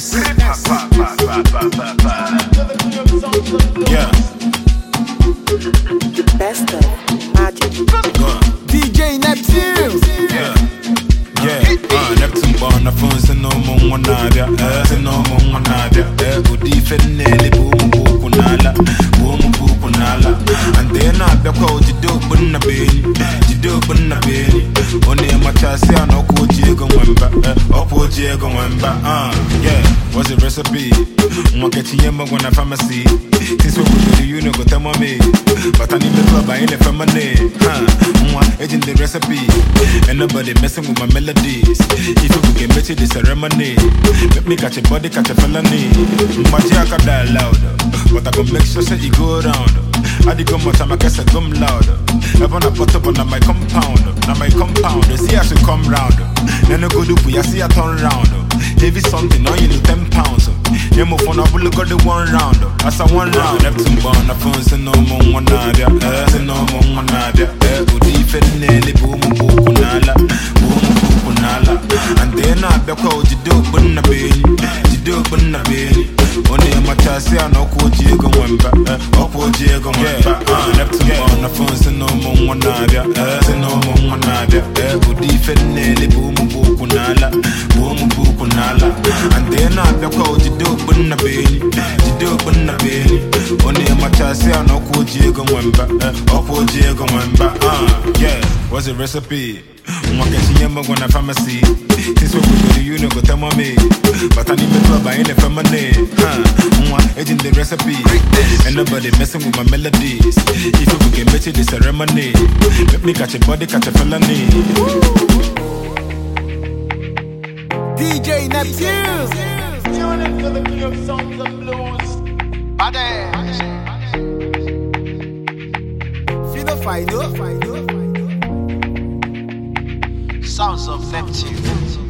Yeah. Best of Magic. DJ Neptune. Yeah. Neptune born the phone, so no more one nadia. So no more one nadia. Udi fenele boom kunala, boom kunala. And then I be called Jido bunna beni, Jido bunna beni. Only a matasi and Oko Diego Wemba, Oko Diego Wemba. Yeah, what's the recipe? One get yamma when I pharmacy. Since we go to you know go tell me. But I need the club by any family. One agent the recipe. And nobody messing with my melodies. If you can bet it, the ceremony. Let me catch a body, catch a felony. My jacket die louder. But I gon' make sure that you go around. I dig on my time, I guess I come louder. Everyone I put up on my compound. Now my compound, they see I should come round. Then I go do I see I turn round. Heavy something, now you need 10 pounds. You move on, I will look at the one round. As I one round, Neptune born, I phone, say no more one nadia. Say no more one nadia. Udi fenele boom kunala, boom kunala. And then I be called Jido bunna beni, Jido bunna beni. Only a matasi and Oko Diego Wemba, Oko Diego Wemba. Neptune born, I phone, say no more one nadia. Say no more one nadia. Udi fenele boom kunala, boom kunala. And then I be called Jido bunna beni, Jido bunna beni. Only a matasi and Oko Diego Wemba, Oko Diego Wemba. Yeah, what's the recipe? One get yamma when I pharmacy. Since we go to you know go tell me. But I need the club by any family. One agent the recipe. And nobody messing with my melodies. If you can bet it, the ceremony. Let me catch a body, catch a felony. DJ Neptune. Tune into the king of songs and blues. Fino Fido. Sounds of Neptune.